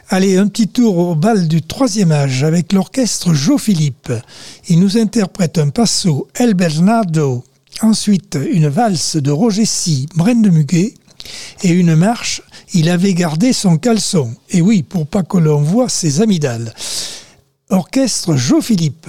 Allez, un petit tour au bal du troisième âge avec l'orchestre Joe Philippe. Il nous interprète un passo El Bernardo, ensuite une valse de Roger Sy, Braine de Muguet, et une marche Il avait gardé son caleçon. Et oui, pour pas que l'on voie ses amygdales. Orchestre Joe Philippe.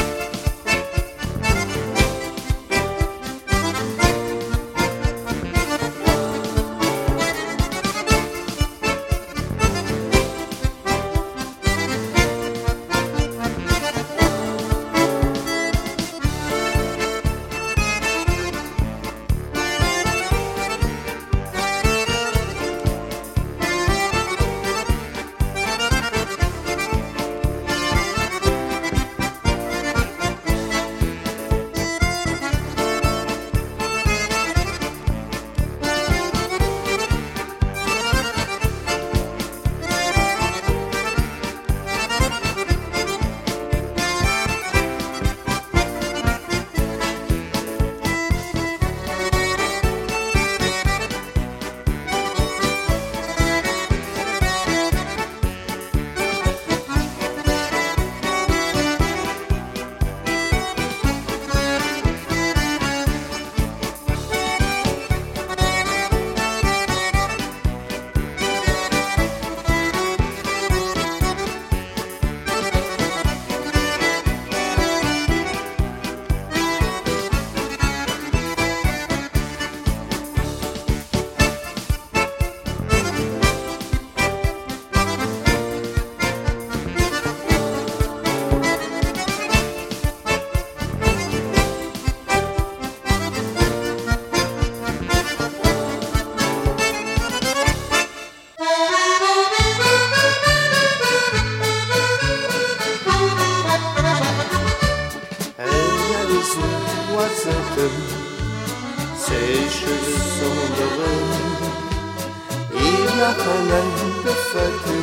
Ses cheveux sont dorés, il y a un air de fête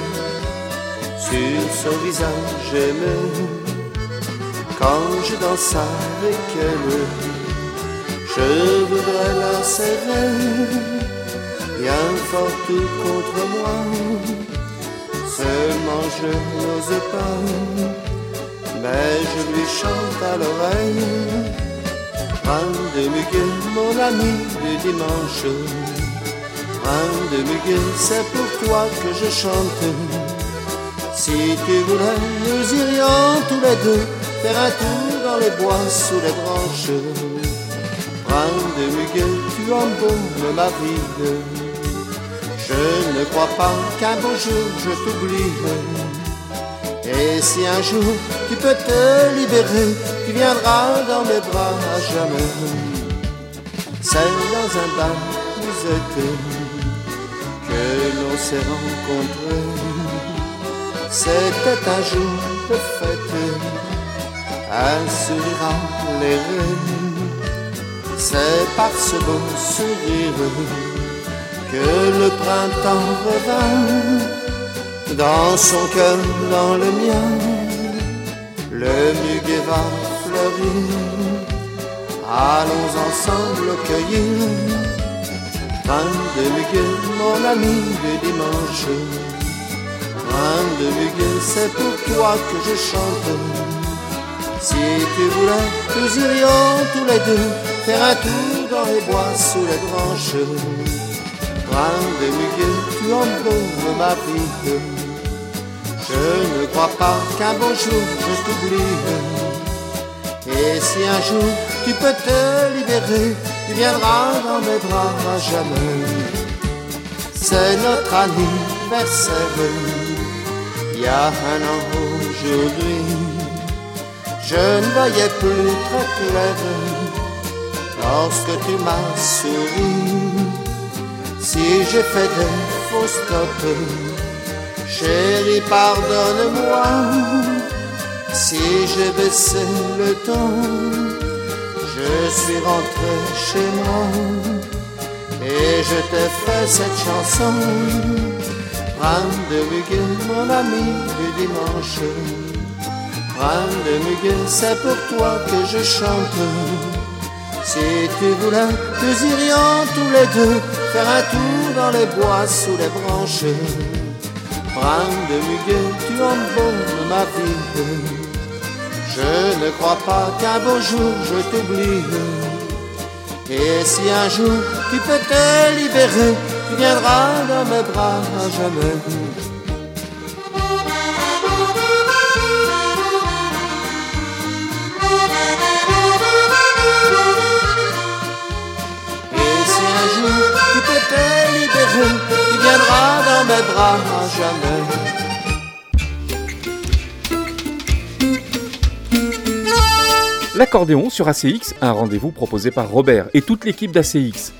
sur son visage aimé. Quand je danse avec elle, je voudrais la serrer. Bien fort tout contre moi, seulement je n'ose pas. Mais je lui chante à l'oreille, Braine de Muguet, mon ami du dimanche. Braine de Muguet, c'est pour toi que je chante. Si tu voulais, nous irions tous les deux faire un tour dans les bois sous les branches. Braine de Muguet, tu embaumes ma vie. Je ne crois pas qu'un beau jour je t'oublie. Et si un jour tu peux te libérer, tu viendras dans mes bras à jamais. C'est dans un bar musette que l'on s'est rencontrés. C'était un jour de fête, un sourire à l'air. C'est par ce beau sourire que le printemps revint dans son cœur, dans le mien. Le muguet va fleurir, allons ensemble cueillir. Braine de Muguet, mon ami du dimanche. Braine de Muguet, c'est pour toi que je chante. Si tu voulais, nous irions tous les deux faire un tour dans les bois sous les branches. Braine de Muguet, tu embaumes ma vie. Je ne crois pas qu'un beau jour je t'oublie. Et si un jour tu peux te libérer, tu viendras dans mes bras à jamais. C'est notre anniversaire, il y a un an aujourd'hui. Je ne voyais plus très clair lorsque tu m'as souri. Si j'ai fait des fausses notes, chérie, pardonne-moi. Si j'ai baissé le ton, je suis rentré chez moi et je t'ai fait cette chanson. Braine de Muguet, mon ami du dimanche. Braine de Muguet, c'est pour toi que je chante. Si tu voulais, nous irions tous les deux faire un tour dans les bois sous les branches. brin de muguet, tu embaumes ma vie. Je ne crois pas qu'un beau jour je t'oublie. Et si un jour tu peux te libérer, tu viendras dans mes bras à jamais. Et si un jour tu peux te libérer, tu viendras dans mes bras à jamais. L'accordéon sur ACX, un rendez-vous proposé par Robert et toute l'équipe d'ACX.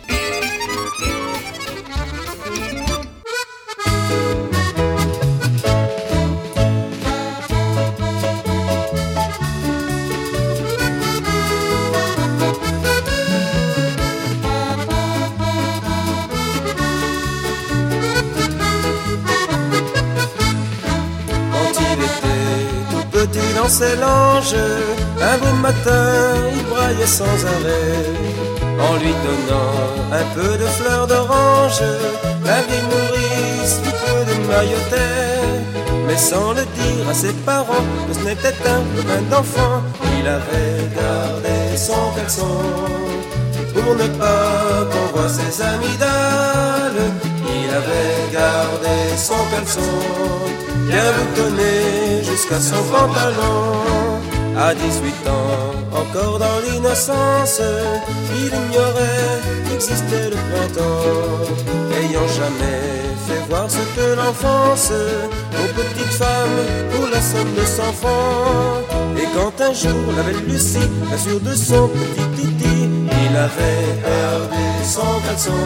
Dans ses langes, un beau matin, il braillait sans arrêt. En lui donnant un peu de fleurs d'orange, la vieille nourrice fit peu de maillotait. Mais sans le dire à ses parents que ce n'était un copain d'enfant, il avait gardé son caleçon pour ne pas qu'on voie ses amygdales. Il avait gardé son caleçon bien boutonné jusqu'à son pantalon. À 18 ans, encore dans l'innocence, il ignorait qu'existait le printemps, ayant jamais fait voir ce que l'enfance aux petites femmes pour la somme de 100 francs. Et quand un jour la belle Lucie, l'assure de son petit titi, il avait perdu son caleçon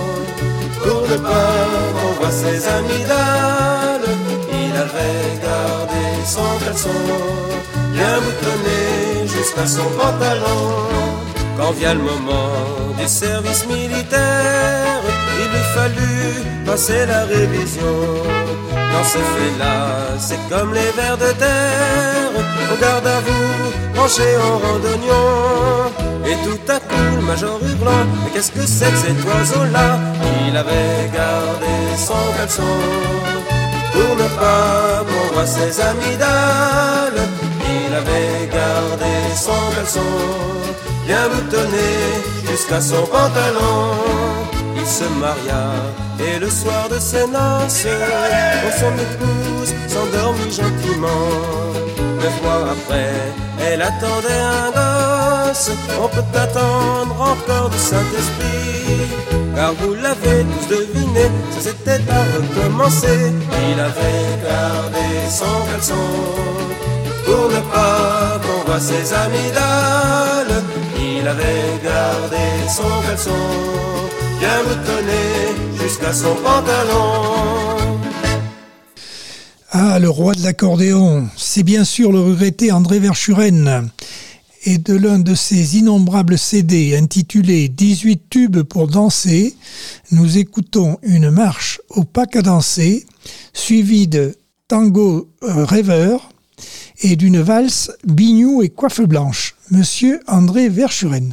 pour ne pas qu'on voie ses amygdales. Il avait gardé son caleçon bien boutonné jusqu'à son pantalon. Quand vient le moment du service militaire, il lui fallut passer la révision. Dans ce fait-là, c'est comme les vers de terre, on garde à vous, branché en randonnion. Et tout à coup, le major hurlant, mais qu'est-ce que c'est que cet oiseau-là? Il avait gardé son caleçon pour ne pas qu'on voie ses amygdales. Il avait gardé son caleçon bien boutonné jusqu'à son pantalon. Il se maria et le soir de ses noces, son épouse s'endormit gentiment. 9 mois après, elle attendait un gosse. On peut attendre encore du Saint-Esprit, car vous l'avez tous deviné, ça s'était à recommencer. Il avait gardé son caleçon pour ne pas qu'on voie ses amygdales. Il avait gardé son caleçon bien boutonné jusqu'à son pantalon. Ah, le roi de l'accordéon, c'est bien sûr le regretté André Verschuren. Et de l'un de ses innombrables CD intitulé 18 tubes pour danser, nous écoutons une marche au pas cadencé, suivie de Tango rêveur et d'une valse Bignou et coiffe blanche. Monsieur André Verschuren.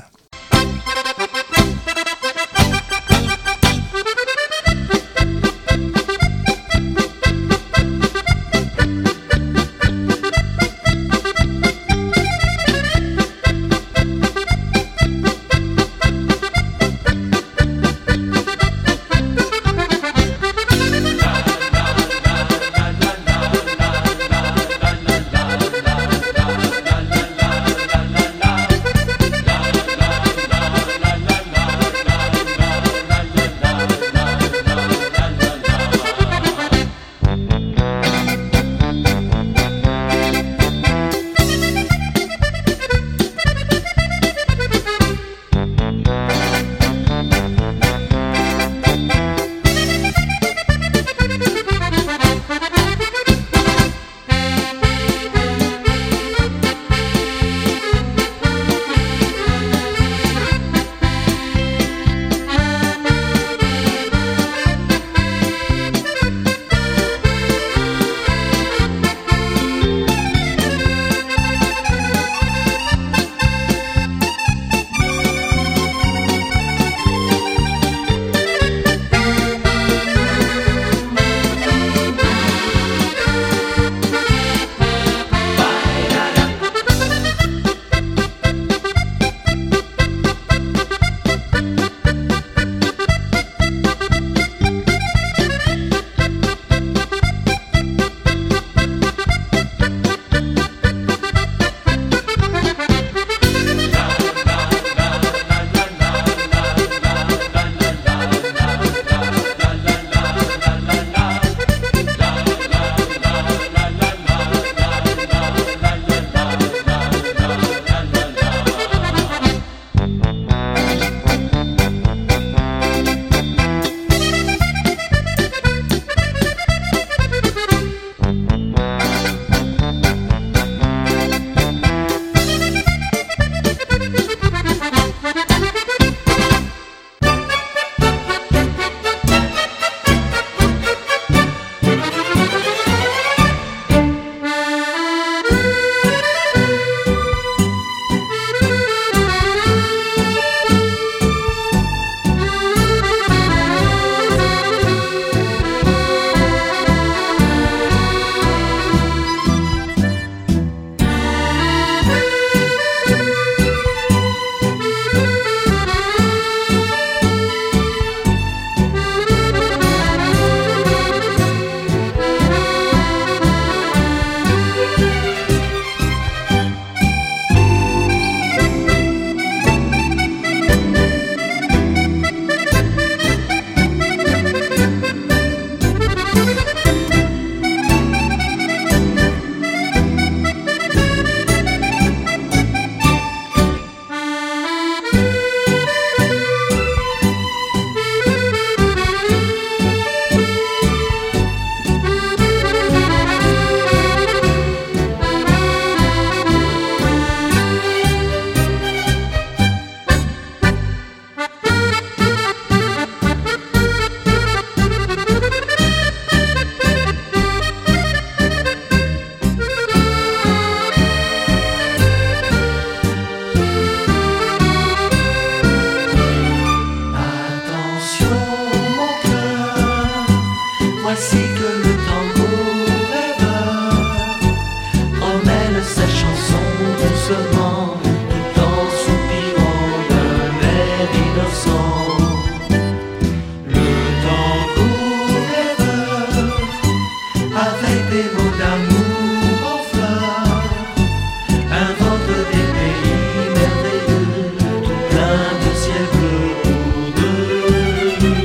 avec des mots d'amour en fleurs, invente des pays merveilleux, tout plein de ciel bleu pour deux.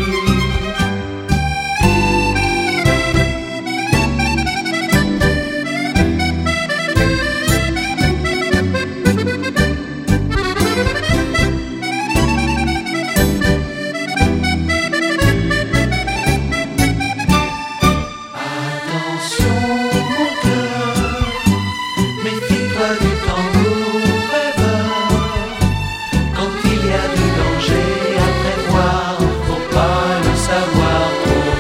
Attention mon cœur, méfie-toi du tambour rêveur. Quand il y a du danger à prévoir, faut pas le savoir trop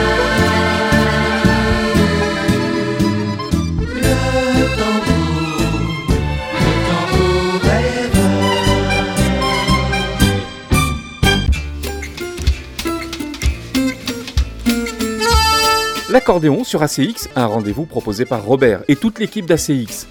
tard. Le tambour rêveur. L'accordéon sur ACX, un rendez-vous proposé par Robert et toute l'équipe d'ACX.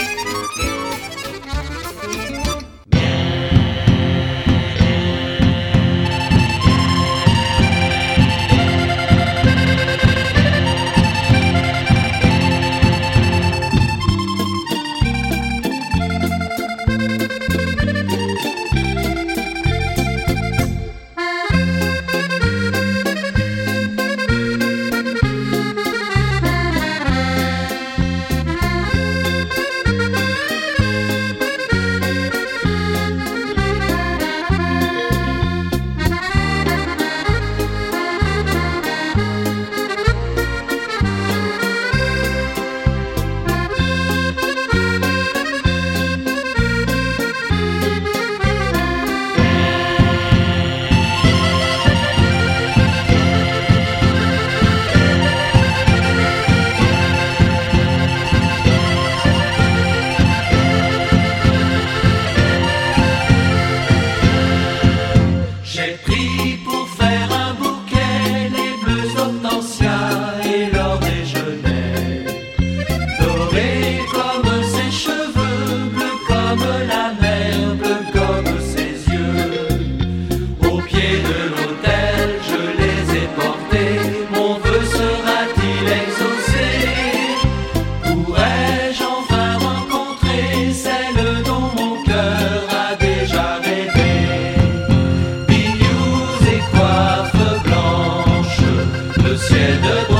J'ai pris pour faire un bouquet les bleus hortensias et l'or déjeuner, doré comme ses cheveux, bleu comme la mer, bleu comme ses yeux. Au pied de l'autel, je les ai portés, mon vœu sera-t-il exaucé? Pourrais-je enfin rencontrer celle dont mon cœur a déjà rêvé? Bijoux et coiffes blanches, le ciel de